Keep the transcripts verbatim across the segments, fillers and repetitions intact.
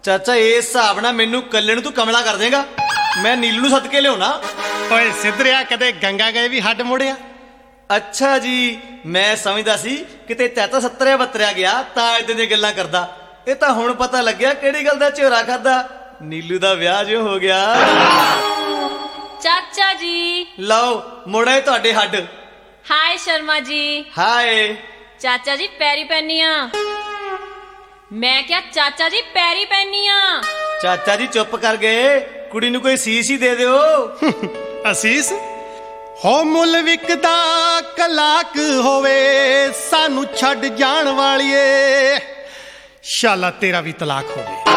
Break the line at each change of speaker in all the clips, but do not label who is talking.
ਚਾਚਾ ਇਸ ਹਿਸਾਬ ਨਾਲ ਮੈਨੂੰ ਕੱਲੇ ਨੂੰ ਤੂੰ ਕਮਲਾ ਕਰ ਦੇਗਾ। ਮੈਂ ਨੀਲੂ ਨੂੰ ਸੱਦ ਕੇ ਲਿਆਉਣਾ।
ਓਏ ਸਿੱਧਰਿਆ, ਕਦੇ ਗੰਗਾ ਗਏ ਵੀ ਹੱਡ ਮੁੜਿਆ?
ਅੱਛਾ ਜੀ, ਮੈਂ ਸਮਝਦਾ ਸੀ ਕਿਤੇ ਚਾਚਾ ਸੱਤਰਿਆ ਬੱਤਰਿਆ ਗਿਆ ਤਾਂ ਏਦਾਂ ਦੀਆਂ ਗੱਲਾਂ ਕਰਦਾ। ਇਹ ਤਾਂ ਹੁਣ ਪਤਾ ਲੱਗਿਆ ਕਿਹੜੀ ਗੱਲ ਦਾ ਝੋਰਾ ਖਾਦਾ। ਨੀਲੂ ਦਾ ਵਿਆਹ ਜੋ ਹੋ ਗਿਆ।
ਚਾਚਾ ਜੀ
ਲਓ ਮੁੜੇ ਤੁਹਾਡੇ ਹੱਡ।
ਹਾਏ ਸ਼ਰਮਾ ਜੀ।
ਹਾਏ
ਚਾਚਾ ਜੀ ਪੈਰੀ ਪੈਣੀ ਆ। ਮੈਂ ਕਿਹਾ ਚਾਚਾ ਜੀ ਪੈਰੀ ਪੈਣੀ ਆ।
ਚਾਚਾ ਜੀ ਚੁੱਪ ਕਰ ਗਏ, ਕੁੜੀ ਨੂੰ ਕੋਈ ਸੀਸ ਹੀ ਦੇ ਦਿਓ।
ਅਸੀਸ ਹੋ ਮੁੱਲ ਵਿਕਦਾ ਕਲਾਕ ਹੋਵੇ, ਸਾਨੂੰ ਛੱਡ ਜਾਣ ਵਾਲੀਏ, ਸ਼ਾਲਾ ਤੇਰਾ ਵੀ ਤਲਾਕ ਹੋਵੇ।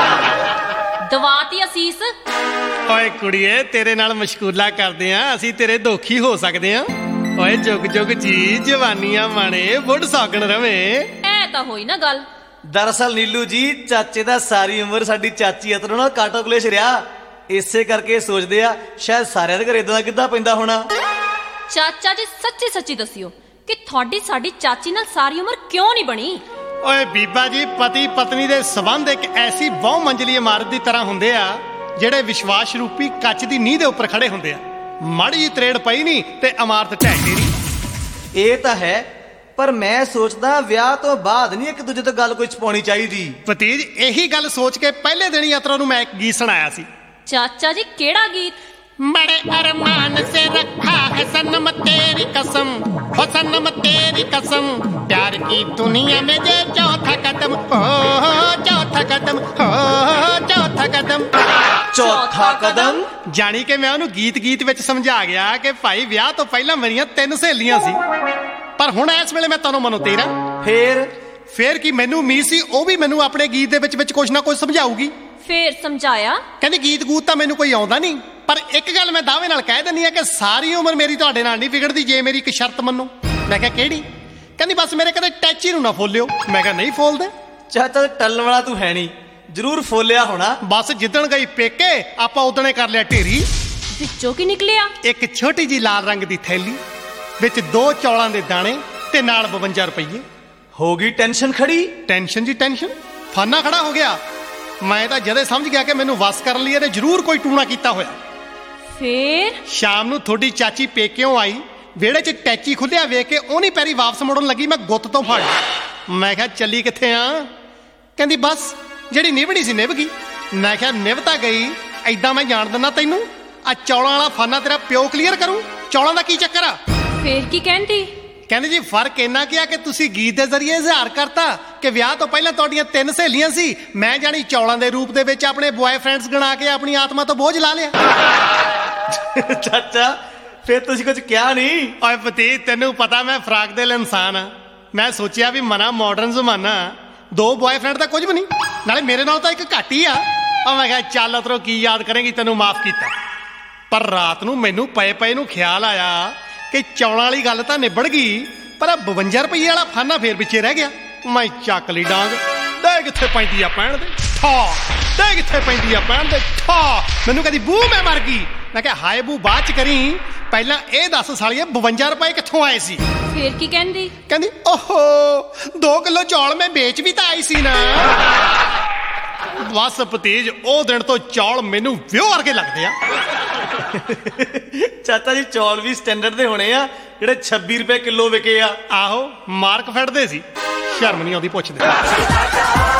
ਦਵਾਤੀ ਅਸੀਸ।
ਓਏ ਕੁੜੀਏ, ਤੇਰੇ ਨਾਲ ਮਸ਼ਕੂਲਾ ਕਰਦੇ ਆ ਅਸੀਂ, ਤੇਰੇ ਦੋਖੀ ਹੋ ਸਕਦੇ ਆ। ਓਏ ਜੁਗ ਜੁਗ ਜੀ ਜਵਾਨੀਆਂ ਮਾਣੇ, ਬੁੱਢ ਸੌਗਣ ਰਵੇ।
ਐ ਤਾਂ ਹੋਈ ਨਾ ਗੱਲ।
ਦਰਅਸਲ ਨੀਲੂ ਜੀ ਚਾਚੇ ਦਾ ਸਾਰੀ ਉਮਰ ਸਾਡੀ ਚਾਚੀ ਅਤਰੋਂ ਨਾਲ ਕਾਟੋ ਕਲੇਸ਼ ਰਿਹਾ। ਇਸੇ ਕਰਕੇ ਸੋਚਦੇ ਆ ਸ਼ਾਇਦ ਸਾਰਿਆਂ ਦੇ ਘਰ ਇਦਾਂ ਦਾ ਕਿੱਦਾਂ ਪੈਂਦਾ ਹੋਣਾ।
ਚਾਚਾ ਜੀ ਸੱਚੀ ਸੱਚੀ ਦੱਸਿਓ ਕਿ ਤੁਹਾਡੀ ਸਾਡੀ ਚਾਚੀ ਨਾਲ ਸਾਰੀ ਉਮਰ ਕਿਉਂ ਨਹੀਂ ਬਣੀ?
ਓਏ ਬੀਬਾ ਜੀ, ਪਤੀ ਪਤਨੀ ਦੇ ਸੰਬੰਧ ਇੱਕ ਐਸੀ ਬਹੁ ਮੰਜ਼ਲੀ ਇਮਾਰਤ ਦੀ ਤਰ੍ਹਾਂ ਹੁੰਦੇ ਆ ਜਿਹੜੇ ਵਿਸ਼ਵਾਸ ਰੂਪੀ ਕੱਚ ਦੀ ਨੀਂਹ ਦੇ ਉੱਪਰ ਖੜੇ ਹੁੰਦੇ ਆ। ਮਾੜੀ ਜਿਹੀ ਤਰੇੜ ਪਈ ਨਹੀਂ ਤੇ ਇਮਾਰਤ ਢਹਿ ਢੇਰੀ।
ਇਹ ਤਾਂ ਹੈ, ਪਰ ਮੈਂ ਸੋਚਦਾ ਵਿਆਹ ਤੋਂ ਬਾਅਦ ਨਹੀਂ ਇੱਕ ਦੂਜੇ ਤੋਂ ਗੱਲ ਕੋਈ ਛਪਾਉਣੀ ਚਾਹੀਦੀ।
ਭਤੀਜ, ਇਹੀ ਗੱਲ ਸੋਚ ਕੇ ਪਹਿਲੇ ਦਿਨ ਹੀ ਅਤਰੋਂ ਨੂੰ ਮੈਂ ਇੱਕ ਗੀਤ ਸੁਣਾਇਆ ਸੀ।
ਚਾਚਾ ਜੀ ਕਿਹੜਾ ਗੀਤ?
बड़े अरमान से रखा है सनम तेरी कसम, हो सनम तेरी कसम, प्यार की दुनिया में ये चौथा कदम, हो चौथा कदम, हो चौथा कदम।
ਚੌਥਾ ਕਦਮ
ਜਾਣੀ ਕਿ ਮੈਂ ਉਹਨੂੰ ਗੀਤ ਗੀਤ ਵਿੱਚ ਸਮਝਾ ਗਿਆ ਕਿ ਭਾਈ ਵਿਆਹ ਤੋਂ ਪਹਿਲਾਂ ਮੇਰੀਆਂ ਤਿੰਨ ਸਹੇਲੀਆਂ ਸੀ, ਪਰ ਹੁਣ ਇਸ ਵੇਲੇ ਮੈਂ ਤੈਨੂੰ ਮਨੋ ਤੇਰਾ।
ਫੇਰ
ਫੇਰ ਕੀ ਮੈਨੂੰ ਉਮੀਦ ਸੀ ਉਹ ਵੀ ਮੈਨੂੰ ਆਪਣੇ ਗੀਤ ਦੇ ਵਿੱਚ ਵਿੱਚ ਕੁਛ ਨਾ ਕੁਛ ਸਮਝਾਊਗੀ।
ਫੇਰ ਸਮਝਾਇਆ? ਕਹਿੰਦੀ
ਗੀਤ ਗੂਤ ਤਾਂ ਮੈਨੂੰ ਕੋਈ ਆਉਂਦਾ ਨਹੀਂ, ਪਰ ਇੱਕ ਗੱਲ ਮੈਂ ਦਾਅਵੇ ਨਾਲ ਕਹਿ ਦਿੰਦੀ ਆ ਕਿ ਸਾਰੀ ਉਮਰ ਮੇਰੀ ਤੁਹਾਡੇ ਨਾਲ ਨਹੀਂ ਵਿਗੜਦੀ ਜੇ ਮੇਰੀ ਇੱਕ ਸ਼ਰਤ ਮੰਨੋ। ਮੈਂ ਕਿਹਾ ਕਿਹੜੀ? ਕਹਿੰਦੀ ਬਸ ਮੇਰੇ ਕਦੇ ਟੈਚੀ ਨੂੰ ਨਾ ਫੋਲਿਓ। ਮੈਂ ਕਿਹਾ ਨਹੀਂ ਫੋਲਦੇ।
ਚਾਚਾ ਟੱਲਣ ਵਾਲਾ ਤੂੰ ਹੈ ਨਹੀਂ, ਜ਼ਰੂਰ ਫੋਲਿਆ ਹੋਣਾ।
ਬਸ ਜਿੱਦਣ ਗਈ ਪੇਕੇ ਆਪਾਂ ਉਦਣੇ ਕਰ ਲਿਆ ਢੇਰੀ।
ਵਿੱਚੋਂ ਕੀ ਨਿਕਲਿਆ? ਇੱਕ
ਛੋਟੀ ਜੀ ਲਾਲ ਰੰਗ ਦੀ ਥੈਲੀ ਵਿੱਚ ਦੋ ਚੌਲਾਂ ਦੇ ਦਾਣੇ ਤੇ ਨਾਲ ਬਵੰਜਾ ਰੁਪਈਏ।
ਹੋ ਗਈ ਟੈਨਸ਼ਨ ਖੜੀ।
ਟੈਨਸ਼ਨ ਜੀ ਟੈਨਸ਼ਨ, ਫਾਨਾ ਖੜਾ ਹੋ ਗਿਆ। ਮੈਂ ਤਾਂ ਜਦੇ ਸਮਝ ਗਿਆ ਕਿ ਮੈਨੂੰ ਵਸ ਕਰਨ ਲਈ ਇਹਨੇ ਜ਼ਰੂਰ ਕੋਈ ਟੂਣਾ ਕੀਤਾ ਹੋਇਆ।
ਫੇਰ
ਸ਼ਾਮ ਨੂੰ ਤੁਹਾਡੀ ਚਾਚੀ ਪੇਕਿਓਂ ਆਈ, ਵਿਹੜੇ 'ਚ ਟੈਚੀ ਖੁੱਲਿਆ ਵੇਖ ਕੇ ਉਹਨੀ ਪੈਰੀ ਵਾਪਸ ਮੁੜਨ ਲੱਗੀ। ਮੈਂ ਗੁੱਤ ਤੋਂ ਫੜ। ਮੈਂ ਕਿਹਾ ਚੱਲੀ ਕਿੱਥੇ ਆ? ਕਹਿੰਦੀ ਬਸ ਜਿਹੜੀ ਨਿਭਣੀ ਸੀ ਨਿਭ ਗਈ। ਮੈਂ ਕਿਹਾ ਨਿਭ ਤਾਂ ਗਈ, ਐਦਾਂ ਮੈਂ ਜਾਣ ਦਿੰਦਾ ਤੈਨੂੰ। ਆ ਚੌਲਾਂ ਵਾਲਾ ਫਾਨਾ ਤੇਰਾ ਪਿਓ ਕਲੀਅਰ ਕਰੂ। ਚੌਲਾਂ ਦਾ ਕੀ ਚੱਕਰ ਆ?
ਫੇਰ ਕੀ ਕਹਿੰਦੀ?
ਕਹਿੰਦੇ ਜੀ ਫਰਕ ਇੰਨਾ ਕੀ ਆ ਕਿ ਤੁਸੀਂ ਗੀਤ ਦੇ ਜ਼ਰੀਏ ਇਜ਼ਹਾਰ ਕਰਤਾ ਕਿ ਵਿਆਹ ਤੋਂ ਪਹਿਲਾਂ ਤੁਹਾਡੀਆਂ ਤਿੰਨ ਸਹੇਲੀਆਂ ਸੀ, ਮੈਂ ਜਾਣੀ ਚੌਲਾਂ ਦੇ ਰੂਪ ਦੇ ਵਿੱਚ ਆਪਣੇ ਬॉयਫ੍ਰੈਂਡਸ ਗਣਾ ਕੇ ਆਪਣੀ ਆਤਮਾ ਤੋਂ ਬੋਝ ਲਾ ਲਿਆ।
ਚਾਚਾ ਫੇਰ ਤੁਸੀਂ ਕੁਝ ਕਿਹਾ ਨਹੀਂ?
ਓਏ ਪਤੀ, ਤੈਨੂੰ ਪਤਾ ਮੈਂ ਫਰਾਕ ਦਿਲ ਇਨਸਾਨ ਆ। ਮੈਂ ਸੋਚਿਆ ਵੀ ਮਨਾ ਮਾਡਰਨ ਜ਼ਮਾਨਾ, ਦੋ ਬॉयਫ੍ਰੈਂਡ ਤਾਂ ਕੁਝ ਵੀ ਨਹੀਂ, ਨਾਲੇ ਮੇਰੇ ਨਾਲ ਤਾਂ ਇੱਕ ਘੱਟ ਹੀ ਆ। ਉਹ ਮੈਂ ਕਿਹਾ ਚੱਲ ਅਤਰੋ ਕੀ ਯਾਦ ਕਰੇਂਗੀ, ਤੈਨੂੰ ਮਾਫ ਕੀਤਾ। ਪਰ ਰਾਤ ਨੂੰ ਮੈਨੂੰ ਪਏ ਪਏ ਨੂੰ ਖਿਆਲ ਆਇਆ ਕਿ ਚੌਲਾਂ ਵਾਲੀ ਗੱਲ ਤਾਂ ਨਿਬੜ ਗਈ, ਪਰ ਆ ਬਵੰਜਾ ਰੁਪਈਏ ਵਾਲਾ ਫਾਨਾ ਫੇਰ ਪਿੱਛੇ ਰਹਿ ਗਿਆ। ਮੈਂ ਚੱਕ ਲਈ ਡਾਂਗ। ਦੇ ਕਿੱਥੇ ਪੈਂਦੀ ਆ ਪੈਣ ਦੇ ਠਾ, ਦੇ ਕਿੱਥੇ ਪੈਂਦੀ ਆ ਪੈਣ ਦੇ ਠਾ। ਮੈਨੂੰ ਕਹਿੰਦੀ ਬੂ ਮੈਂ ਮਰ ਗਈ। ਮੈਂ ਕਿਹਾ ਹਾਏ ਬੂ ਬਾਅਦ ਚ ਕਰੀ, ਪਹਿਲਾਂ ਇਹ ਦੱਸ ਸਾਲੀਏ ਬਵੰਜਾ ਰੁਪਏ ਕਿੱਥੋਂ ਆਏ ਸੀ?
ਫੇਰ ਕੀ ਕਹਿੰਦੀ?
ਕਹਿੰਦੀ ਓਹੋ ਦੋ ਕਿਲੋ ਚੌਲ ਮੈਂ ਵੇਚ ਵੀ ਤਾਂ ਆਈ ਸੀ ਨਾ। ਬਸ ਭਤੀਜ, ਉਹ ਦਿਨ ਤੋਂ ਚੌਲ ਮੈਨੂੰ ਵਿਓ ਵਰਗੇ ਲੱਗਦੇ ਆ।
ਚਾਚਾ ਜੀ ਚੌਲ ਵੀ ਸਟੈਂਡਰਡ ਦੇ ਹੋਣੇ ਆ ਜਿਹੜੇ ਛੱਬੀ ਰੁਪਏ ਕਿਲੋ ਵਿਕੇ ਆ।
ਆਹੋ ਮਾਰਕ ਫੜਦੇ ਸੀ, ਸ਼ਰਮ ਨਹੀਂ ਆਉਂਦੀ ਪੁੱਛਦੇ।